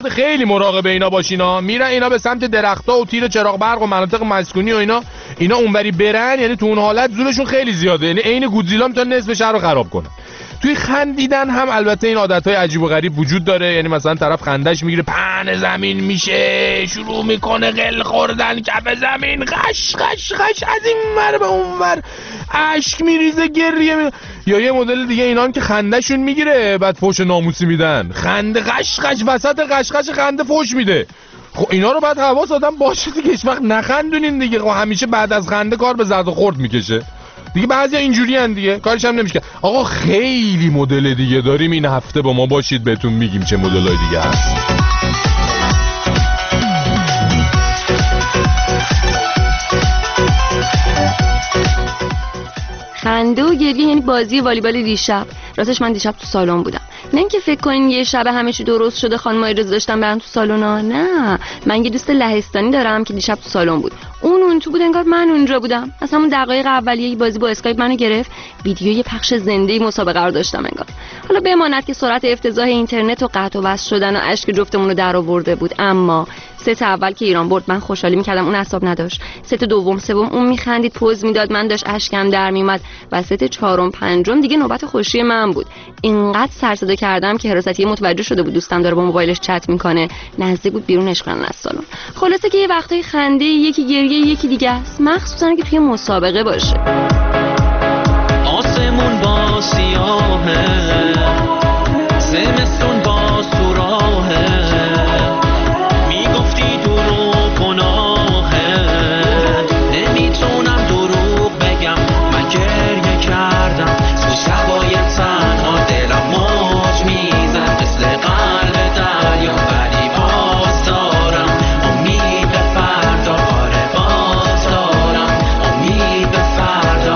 خیلی مراقب اینا باشینا. میرن اینا به سمت درخت‌ها و تیر چراغ برق و مناطق مسکونی و اینا اونوری برن، یعنی تو اون حالت زورشون خیلی زیاده، یعنی عین گودزیلا میتونه نصف شهر رو خراب کنه. توی خندیدن هم البته این عادت‌های عجیب و غریب وجود داره، یعنی مثلا طرف خندش میگیره پهن زمین میشه، شروع میکنه قل خوردن کف زمین، خش خش خش از این ور به اون ور، اشک میریزه، گریه یا یه مدل دیگه اینان که خندهشون میگیره بعد فوش ناموسی میدن، خنده خش خش وسط خش خش خنده فوش میده. خب اینا رو بعد حواس آدم باشه دیگه، هیچ وقت نخندونین دیگه. خب همیشه بعد از خنده کار به زرد و خورد میکشه دیگه، بعضیا اینجوری ان دیگه، کارش هم نمیشه. آقا خیلی مدل دیگه داریم، این هفته با ما باشید بهتون میگیم چه مدلای دیگه هست. خنده و گریه یعنی بازی والیبال دیشب. راستش من دیشب تو سالن بودم، نه اینکه فکر کنین یه شب همه چی درست شده خانم‌ها اجازه داشتن برن تو سالونا، نه. من یه دوست لهستانی دارم که دیشب تو سالن بود، اون تو بود انگار من اونجا بودم. از همون دقایق اولیه بازی با اسکایپ منو گرفت، ویدیوی پخش زنده مسابقه رو داشتم انگار. حالا بماند که سرعت افتضاح اینترنت و قطع و وصل شدن و اشک جفتمون رو در آورده بود، اما ست اول که ایران برد من خوشحالی می‌کردم، اون اعصاب نداشت. ست دوم سوم اون می‌خندید، پوز میداد، من داشت اشکم در میومد و ست چهارم پنجم دیگه نوبت خوشی من بود. اینقدر سر صدا کردم که حراستی متوجه شده بود دوستم داره با موبایلش چت میکنه، نزدیک بود بیرونش کنن از سالن. خلاصه که یه وقتای خنده، یکی گریه، یکی دیگه است، مخصوصا که توی مسابقه باشه. آسمون با سیاهه، زمستون با سوراهه، میگفتی دروغ گناهه، نمیتونم دروغ بگم، من گریه کردم تو شبای تنها، دلم موج میزن مثل قلب دریا، ولی باز دارم امید به فردا، آره باز دارم امید به فردا.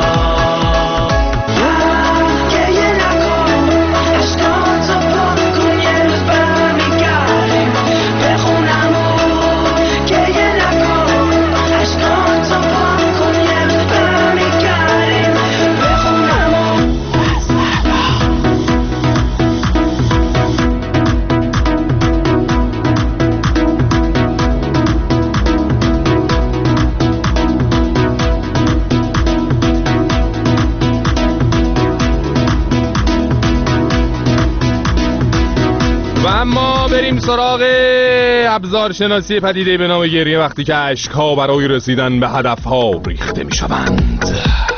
گریه نکن عشقاتو پاک کن، یه روز برمیگردیم بخونم و گریه نکن عشقاتو پاک کن، یه روز برمیگردیم بخونم و و اما بریم سراغ ابزار شناسی پدیده به نام گریه، وقتی که اشک‌ها برای رسیدن به هدف‌ها ریخته می‌شوند.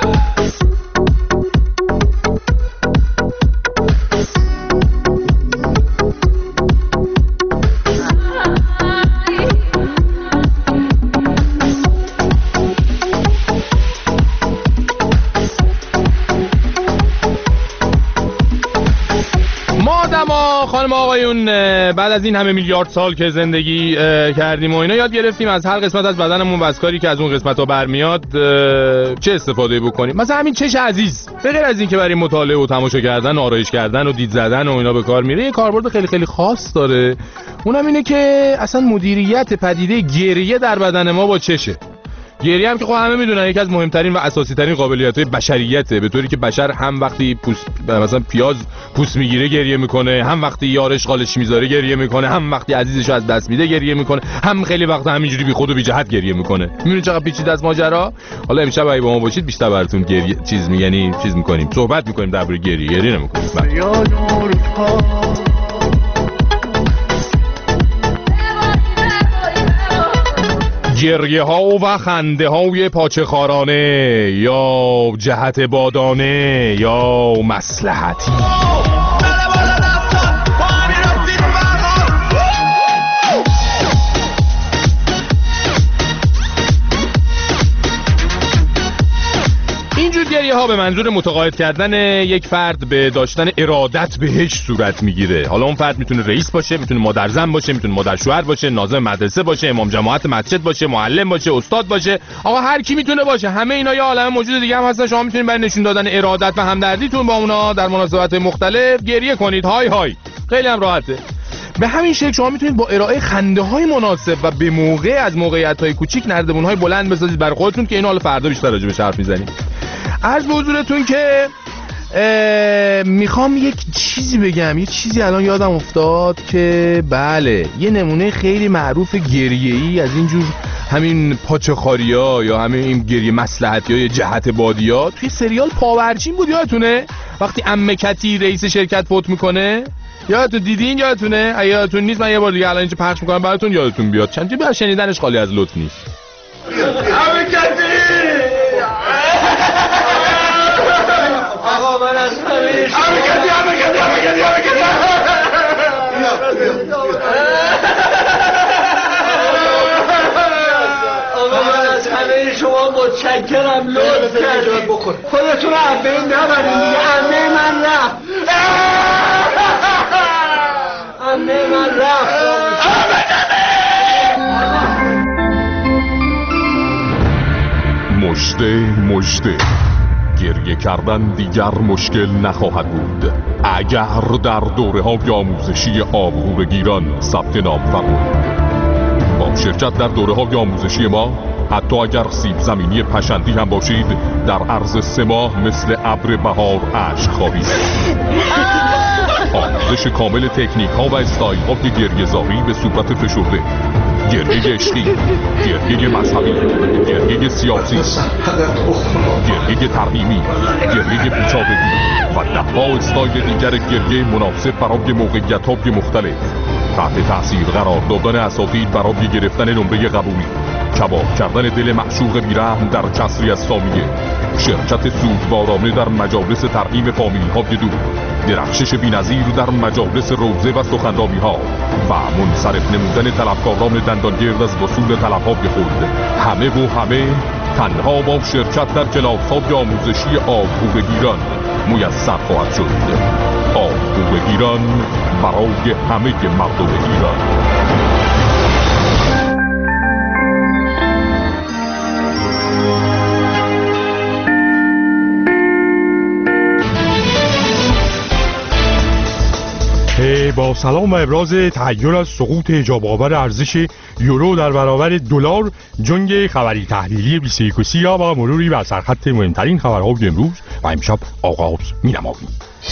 خانم آقایون، بعد از این همه میلیارد سال که زندگی کردیم و اینا، یاد گرفتیم از هر قسمت از بدنمون و از کاری که از اون قسمت‌ها برمیاد چه استفاده بکنیم. مثلا همین چش عزیز، به غیر از این که برای مطالعه و تماشا کردن، آرایش کردن و دید زدن و اینا به کار میره، یه کاربرد خیلی خیلی خاص داره. اونم اینه که اصلا مدیریت پدیده گریه در بدن ما با چشه. گریه هم که خب همه میدونن یکی از مهمترین و اساسی ترین قابلیت‌های بشریته، به طوری که بشر هم وقتی مثلا پیاز پوست میگیره گریه میکنه، هم وقتی یارش قالش میذاره گریه میکنه، هم وقتی عزیزشو از دست میده گریه میکنه، هم خیلی وقت همینجوری بی خود و بی جهت گریه میکنه. میبینید چقدر پیچیده است ماجرا. حالا امشب اگه با ما باشید بیشتر براتون گریه چیز میکنیم، صحبت میکنیم درباره گریه نمیکنیم. گریه ها و خنده های پاچه خارانه، یا جهت بادانه، یا مصلحتی. اینجور گریه ها به منظور متقاعد کردن یک فرد به داشتن ارادت بهش صورت میگیره. حالا اون فرد میتونه رئیس باشه، میتونه مادر زن باشه، میتونه مادر شوهر باشه، ناظم مدرسه باشه، امام جماعت مسجد باشه، معلم باشه، استاد باشه. آقا هر کی میتونه باشه. همه اینا یه عالمه موجود دیگه هم هستن. شما میتونید برای نشون دادن ارادت و همدردیتون با اونا در مناسبت مختلف گریه کنید. های های، خیلی هم راحته. به همین شکل شما میتونید با ارائه خنده های مناسب و به موقع از موقعیت های کوچیک نردبون های بلند بسازید برای خودتون، که اینو حالا فردا بیشتر راجع بهش حرف میزنیم. عرض به حضورتون که میخوام یک چیزی بگم، یه چیزی الان یادم افتاد که بله یه نمونه خیلی معروف گریه‌ای از اینجور همین پاچخاریا یا همین این گریه مصلحتی های جهت بادیا توی سریال پاورچین بود، یادتونه؟ وقتی عمه کتی رئیس شرکت فوت میکنه، یادتون دیدین؟ یادتونه؟ اگه یادتون نیست من یه بار دیگه الان اینجا پخش میکنم براتون یادتون بیاد، چند جا شنیدنش خالی از لطف نیست. عمه کتی آقا من از همه شما متشکرم، لطف کردید. خودتون رو از بین نبرید دیگه. عمه من رفت، عمه من رفت. مژده گریه کردن دیگر مشکل نخواهد بود اگر در دوره‌های آموزشی آبگورگیران ثبت نام فرمایید. با شرکت در دوره‌های آموزشی ما حتی اگر سیب زمینی پشندی هم باشید در عرض 3 ماه مثل ابر بهار اشک خواهید. آموزش کامل تکنیک ها و استایل های گریه‌زاری به صورت فشرده، گریه عشقی، گریه مذهبی، گریه سیاسی، گریه ترحیمی، گریه پیچاندگی و ده‌ها استایل دیگر گریه مناسب برای موقعیت‌های مختلف. تحت تاثیر قرار دادن اساتید برای گرفتن نمره قبولی، کباب کردن دل معشوق بیرحم در کسری از ثانیه، شرکت سوگوارانه در مجالس ترحیم فامیل‌های دور، درخشش بی‌نظیر در مجالس روزه و سخنرانی‌ها و منصرف نمودن طلبکاران دندانگرد از وصول طلب‌های خود، همه تنها با شرکت در کلاس‌های آموزشی آبگورگیران میسر خواهد شد. آبگورگیران برای همه مردم ایران. با سلام و ابراز تحیر از سقوط اعجاب آور ارزش یورو در برابر دلار، جنگ خبری تحلیلی 21 و مروری بر سرخط مهمترین خبرهای امروز و امشب آغاز می‌نماییم.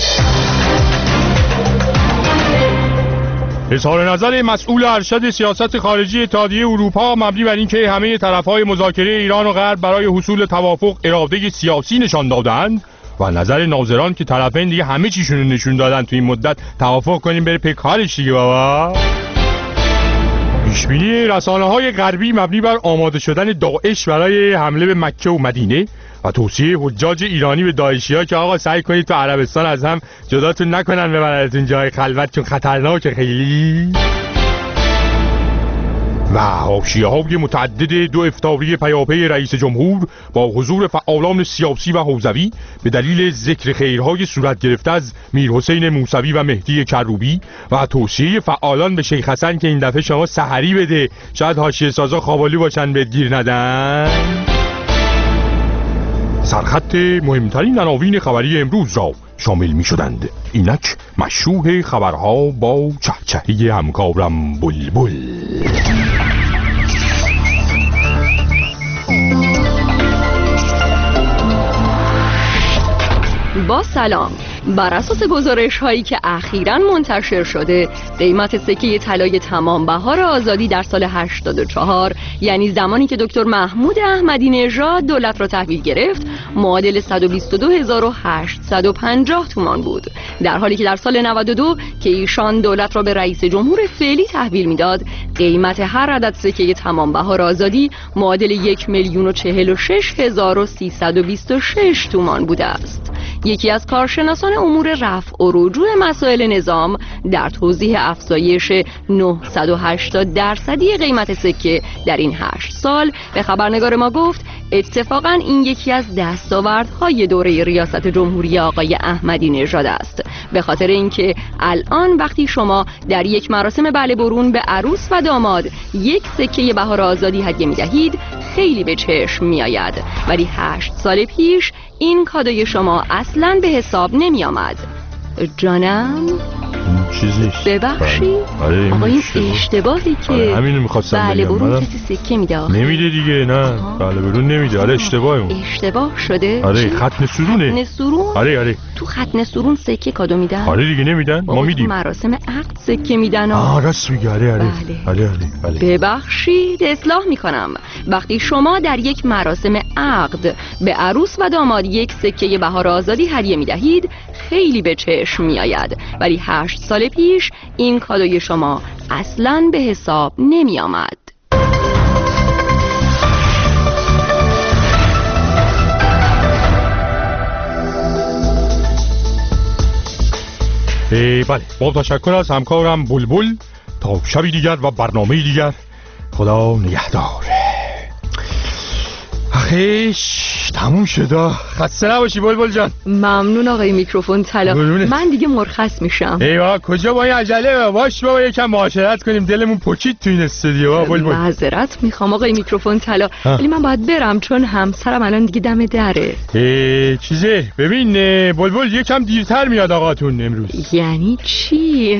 اظهار نظر مسئول ارشد سیاست خارجی اتحادیه اروپا مبنی بر اینکه همه طرف‌های مذاکره ایران و غرب برای حصول توافق اراده سیاسی نشان دادند و نظر ناظران که طرفین دیگه همه چیشون رو نشون دادن تو این مدت توافق کنیم بره پی کارش دیگه بابا. پیشبینی رسانه‌های غربی مبنی بر آماده شدن داعش برای حمله به مکه و مدینه و توصیه حجاج ایرانی به داعشی‌ها که آقا سعی کنید تو عربستان از هم جداتون نکنن ببرنتون جای خلوت چون خطرناکه خیلی. و حاشیه‌های متعدد دو افطاری پیاپی رئیس جمهور با حضور فعالان سیاسی و حوزوی به دلیل ذکر خیرهای صورت گرفته از میرحسین موسوی و مهدی کروبی و توصیه فعالان به شیخ حسن که این دفعه شما سحری بده شاید حاشیه سازا خوابالی باشن بهت گیر ندن. سرخط مهمترین عناوین خبری امروز را شامل می شدند. اینک مشروح خبرها با چهچهی همکارم بلبل. با سلام. بر اساس گزارش هایی که اخیراً منتشر شده، قیمت سکه طلای تمام بهار آزادی در سال 84، یعنی زمانی که دکتر محمود احمدی نژاد دولت را تحویل گرفت، معادل 122850 تومان بود، در حالی که در سال 92 که ایشان دولت را به رئیس جمهور فعلی تحویل میداد، قیمت هر عدد سکه تمام بهار آزادی معادل 1,046,326 تومان بوده است. یکی از کارشناسان امور رفع و رجوع مسائل نظام در توضیح افزایش 980% قیمت سکه در این 8 سال به خبرنگار ما گفت اتفاقا این یکی از دستاوردهای دوره ریاست جمهوری آقای احمدی نژاد است، به خاطر اینکه الان وقتی شما در یک مراسم بله برون به عروس و داماد یک سکه بهار آزادی هدیه می‌دهید خیلی به چشم میآید، ولی 8 سال پیش این کادوی شما اصلاً به حساب نمی آمد. جانم؟ چیزی نیست. ببخشید آقا این اشتباهی که همینو می‌خواستم بله بگم. برون کسی سکه میده آخه نمیده دیگه. نه بله برون نمیده. آره اشتباهه اون. اشتباه شده. آره ختم سرونه. ختم سرون. آره تو ختم سرون سکه کادو میدن. آره دیگه نمیدن ما میدیم. مراسم عقد سکه میدن. راست میگی. آره. ببخشید اصلاح میکنم. وقتی شما در یک مراسم عقد به عروس و داماد یک سکه بهار آزادی هدیه میدهید خیلی به چشم میآید، ولی 8 سال پیش این کادوی شما اصلاً به حساب نمی آمد. بله با تشکر از همکارم بلبل. تا شبی دیگر و برنامه دیگر خدا نگهدار. آخیش تموم شده. خسته نباشی بلبل جان. ممنون آقای میکروفون طلا. من دیگه مرخص میشم. ایوا کجا با این عجله؟ باش بابا یکم معاشرت کنیم. دلمون پکید تو این استودیو. بلبل معذرت میخوام آقای میکروفون طلا، ولی من باید برم چون همسرم الان دیگه دم دره. چیزه ببین بلبل یکم دیرتر میاد آقاتون امروز. یعنی چی؟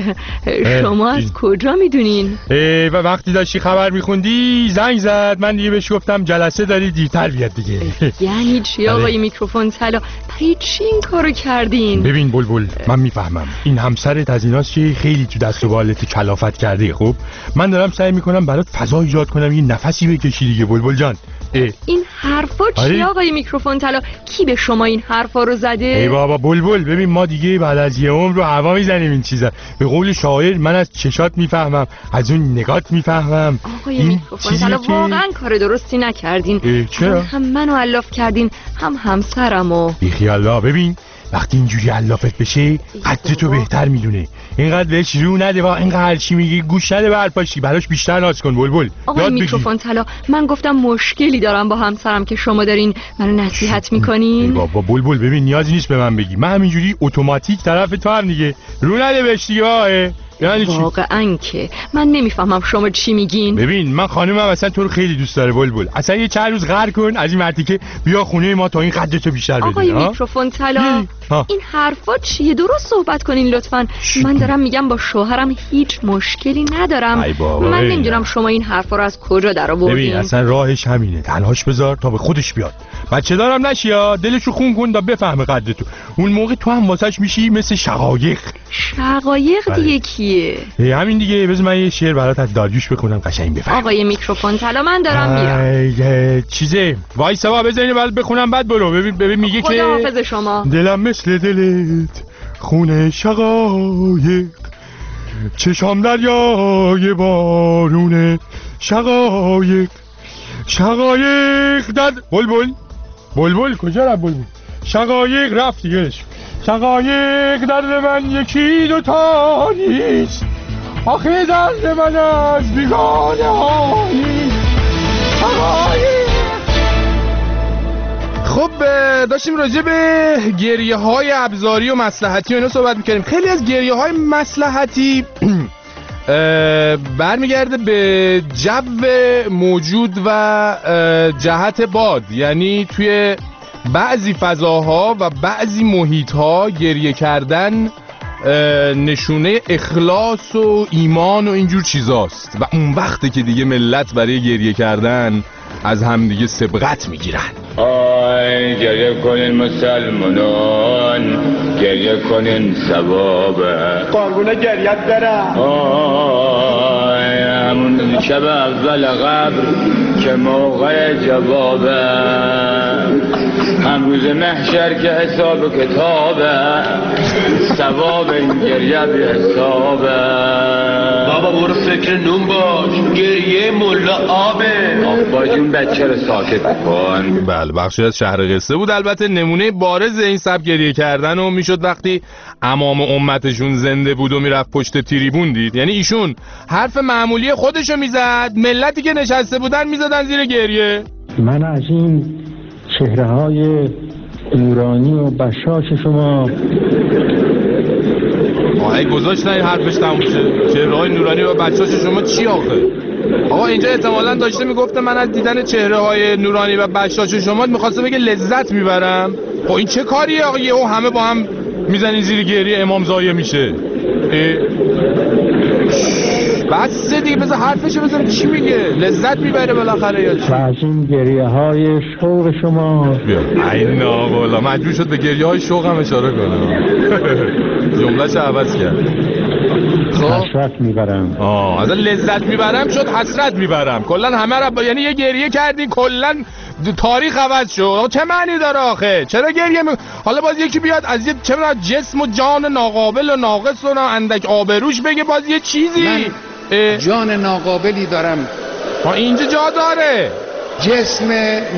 شما از کجا میدونین؟ و وقتی داشتی خبر میخوندی زنگ زد، من دیگه بهش گفتم جلسه داری دیرتر بیاد دیگه. یعنی چی آقای میکروفون طلا؟ برای چی این کارو کردین؟ ببین بلبل من میفهمم این همسرت از ایناست که خیلی تو دست و بالت کلافت کرده. خب من دارم سعی میکنم برات فضا ایجاد کنم یه نفسی بکشی دیگه بلبل جان. این حرفا چی آقای میکروفون طلا؟ کی به شما این حرفا رو زده؟ ای بابا بلبل ببین ما دیگه بعد از یه عمر رو هوا میزنیم این چیزا. به قول شاعر من از چشات میفهمم، از اون نگات میفهمم. آقای میکروفون طلا واقعا کار درستی نکردین. چرا؟ هم منو علاف کردین هم همسرمو. بی خیالا ببین وقتی اینجوری علافت بشه قدر تو بهتر میدونه. اینقدر بهش رو نده و اینقدر هرچی میگی گوش نده به حرفاشی. براش بیشتر ناز کن بلبل. آقای میکروفون طلا من گفتم مشکلی دارم با همسرم که شما دارین منو نصیحت میکنین. بابا بلبل ببین نیازی نیست به من بگی. من همینجوری اتوماتیک طرف تو هم دیگه. رو نده بهش دیگه. یعنی چی؟ واقعا که من نمیفهمم شما چی میگین. ببین من خانومم اصلا تو رو خیلی دوست داره بلبل. اصلا یه چند روز قهر کن از این مرتیکه بیا خونه ما تا این قدرتو بیشتر بدی. آقای میکروفون طلا این حرفا چیه؟ درست صحبت کنین لطفاً. من دارم میگم با شوهرم هیچ مشکلی ندارم. من نمیدونم شما این حرفا رو از کجا درآوردین. ببین اصلا راهش همینه، تنهاش بذار تا به خودش بیاد. بچه دارم نشیا دلشو خون کن تا بفهمه قدرتو. اون موقع تو هم واسش میشی مثل شقایق. شقایق دیگه کیه؟ همین دیگه. بذار من یه شعر برات از داریوش بخونم قشنگ بفهم. آقای میکروفون طلا من دارم میرم. چیزه وایسا بذارین بعد بخونم بعد برو. ببین میگه که خداحافظ شما. دلم مثل دلت خونه شقایق، چشام دریای بارونه شقایق. شقایق در بلبل کجا رفت بلبل؟ شقایق رفت دیگه. شقایق درد من یکی دوتا نیست، آخه درد من از بیگانه ها نیست. شقایق. خب داشتیم راجع به گریه های ابزاری و مصلحتی و اینا صحبت میکردیم. خیلی از گریه های مصلحتی برمیگرده به جو موجود و جهت باد. یعنی توی بعضی فضاها و بعضی محیطها گریه کردن نشونه اخلاص و ایمان و اینجور چیزاست و اون وقته که دیگه ملت برای گریه کردن از همدیگه سبقت میگیرن. آی گریه کنین مسلمانان، گریه کنین ثوابه، قربون گریت برم. آی همون شب اول قبر که موقع جوابه، هم روز محشر که حساب کتابه، ثواب این گریه بی حسابه. بابا برو فکر نون باش، گریه ملا آبه. آبا جون بچه رو ساکت کن. بله بخشی از شهر قصه بود. البته نمونه بارز این سبک گریه کردن و میشد وقتی امام امتشون زنده بود و میرفت پشت تریبون دید. یعنی ایشون حرف معمولی خودشو میزد، ملتی که نشسته بودن میزدن زیر گریه. من از این چهره‌های نورانی و بشاش شما گذاشت نه حرفش تموم شه. چهره‌های نورانی و بشاش شما چی آخه؟ آقا اینجا احتمالاً داشته میگفته من از دیدن چهره‌های نورانی و بشاش شما می‌خواسته بگه لذت میبرم. خب این چه کاریه آقا؟ یهو همه با هم میزنین زیر گریه امام زایه میشه. بس دیگه بذار حرفشو بزنم چی میگه. لذت میبره بالاخره یا چی؟ و از این گریه های شوق شما بیا اینا والا مجبور شد به گریه های شوق هم اشاره کنه. جمله‌شو عوض کرد. حسرت میبرم. از لذت میبرم شد حسرت میبرم. کلا همه را یعنی یه گریه کردی کلا تاریخ عوض شد. چه معنی داره آخه؟ چرا گریه حالا باز یکی بیاد از یه چه جسم و جان ناقابل و ناقص و اندک آبروش بگه باز یه چیزی. من جان ناقابلی دارم. اینجا جا داره. جسم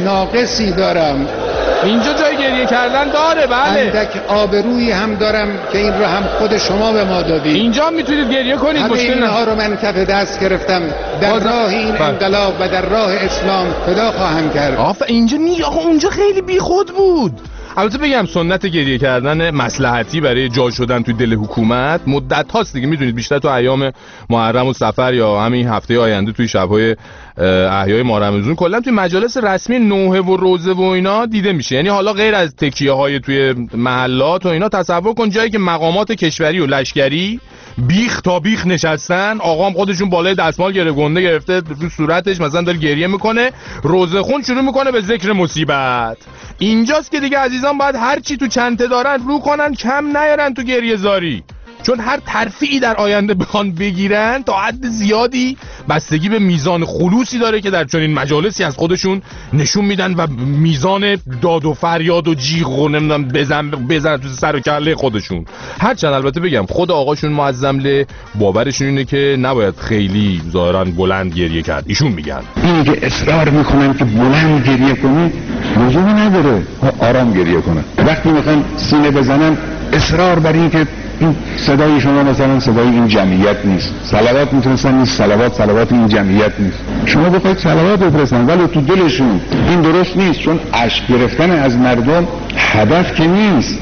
ناقصی دارم. اینجا جای گریه کردن داره. بله. اندک آبرویی هم دارم که این رو هم خود شما به ما دادید. اینجا میتونید گریه کنید. همه اینها رو من کف دست گرفتم. در راه این انقلاب و در راه اسلام فدا خواهم کرد. اینجا اونجا خیلی بیخود بود. البته بگم سنت گریه کردن مصلحتی برای جا شدن توی دل حکومت مدت هاست دیگه. میدونید بیشتر تو ایام محرم و صفر یا همین هفته آینده توی شب‌های احیای ماه رمضان کلا توی مجالس رسمی نوحه و روزه و اینا دیده میشه. یعنی حالا غیر از تکیه‌های توی محلات و اینا تصور کن جایی که مقامات کشوری و لشکری بیخ تا بیخ نشستن، آقام خودشون بالای دستمال گنده گرفته رو صورتش مثلا داره گریه میکنه، روزه خون شروع میکنه به ذکر مصیبت. اینجاست که دیگه عزیزان باید هر چی تو چنته دارن رو کنن، کم نیارن تو گریه زاری، چون هر ترفیعی در آینده بخوان بگیرن تا حد زیادی بستگی به میزان خلوصی داره که در چنین مجالسی از خودشون نشون میدن و میزان داد و فریاد و جیغ و نمیدونم بزن تو سر و کله خودشون. هرچند البته بگم خود آقاشون معظم باورشون اینه که نباید خیلی ظاهرا بلند گریه کرد. ایشون میگن اینی که اصرار میکنن که بلند گریه کنید لزومی نداره، آرام گریه کنن. وقتی میخوان سینه بزنن اصرار بر این که این صدای شما مثلا صدای این جمعیت نیست، صلوات میتونستن نیست، صلوات این جمعیت نیست. شما بخواید صلوات بفرستن ولی تو دلشون این درست نیست، چون اشک گرفتن از مردم هدف که نیست.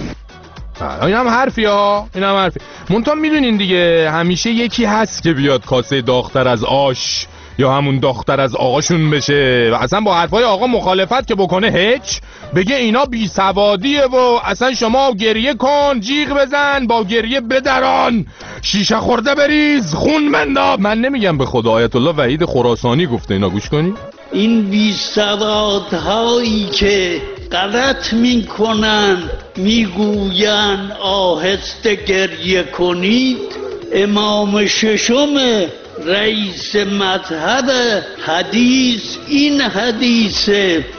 این هم حرفی منتها میدونین دیگه همیشه یکی هست که بیاد کاسه داغ‌تر از آش یا همون داغ‌تر از آقاشون بشه و اصلا با حرفای آقا مخالفت که بکنه هیچ، بگه اینا بی سوادیه و اصلا شما گریه کن، جیغ بزن، با گریه بدران، شیشه خورده بریز، خون بنداب. من نمیگم به خدا، آیت الله وحید خراسانی گفته اینا، گوش کنی. این بی سوادهایی که غلط میکنن میگوین آهسته گریه کنید، امام ششم رئیس مذهب حدیث این حدیث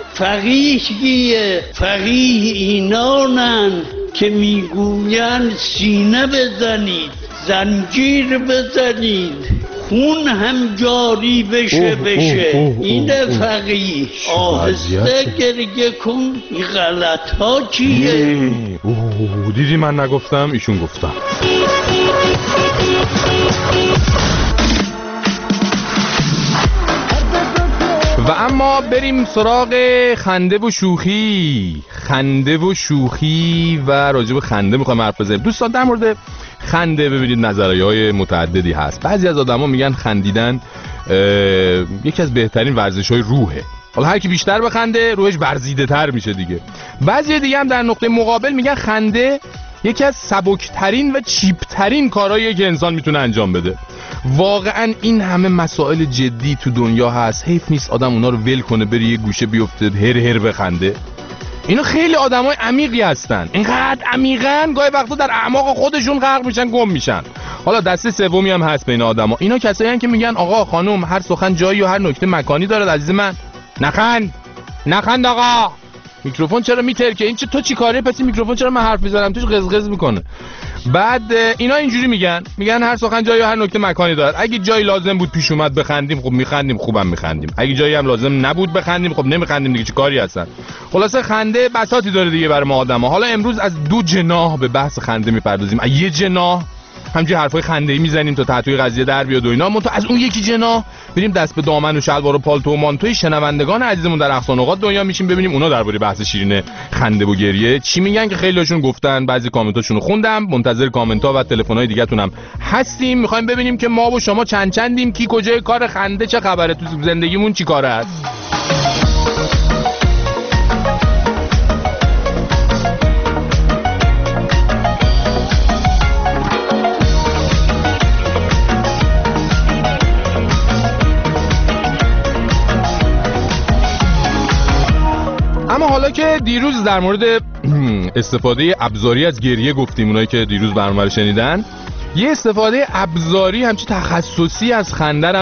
فقیه اینانن که میگوین سینه بزنید، زنجیر بزنید، خون هم جاری بشه. این فقیه آهسته گریه کن. این غلط ها چیه؟ دیدی من نگفتم، ایشون گفتم. و اما بریم سراغ خنده و شوخی و راجع به خنده میخوایم حرف بزنیم. دوستان در مورد خنده ببینید نظریه‌های متعددی هست. بعضی از آدما میگن خندیدن یکی از بهترین ورزش‌های روحه. حالا هر کی بیشتر بخنده روحش ورزیده‌تر میشه دیگه. بعضی دیگه هم در نقطه مقابل میگن خنده یکی از سبکترین و چیپترین کارهاییه که انسان میتونه انجام بده. واقعا این همه مسائل جدی تو دنیا هست، حیف نیست آدم اونا رو ول کنه بره یه گوشه بیفته هر بخنده. اینا خیلی آدمای عمیقی هستن، اینقدر عمیقن گاهی وقتا در اعماق خودشون غرق میشن، گم میشن. حالا دسته سومی هم هست بین آدما. اینا کسایی هستن که میگن آقا خانم هر سخن جایی و هر نکته مکانی داره. عزیز من نخند آقا، میکروفون چرا میترکه؟ این تو چی کاره؟ پس میکروفون چرا من حرف میزنم توش قزقز میکنه؟ بعد اینا اینجوری میگن هر سخن جایی و هر نکته مکانی داره. اگه جایی لازم بود پیش اومد بخندیم خب میخندیم، خوبم میخندیم. اگه جایی هم لازم نبود بخندیم خب نمیخندیم دیگه، چه کاری هستن. خلاصه خنده بساطی داره دیگه برای ما آدما. حالا امروز از دو جناح به بحث خنده میپردازیم. یه جناح همینجوری حرفای خنده‌ای میزنیم تا تحتوی قضیه در بیاد و اینا، منتها از اون یکی جناح بریم دست به دامن و شلوار و پالتو و مانتوی شنوندگان عزیزمون در اقصا نقاط دنیا میشیم، ببینیم اونا درباره بحث شیرین خنده و گریه چی میگن، که خیلی‌هاشون گفتن. بعضی کامنتاشونو خوندم، منتظر کامنت‌ها و تلفن‌های دیگه‌تونم هستیم. می‌خوایم ببینیم که ما و شما چندیم، کی کجای کار، خنده چه خبره، تو زندگیمون چی کاره است. که دیروز در مورد استفاده ابزاری از گریه گفتیم، اونایی که دیروز برنامه رو شنیدن، یه استفاده ابزاری همچی تخصصی از خنده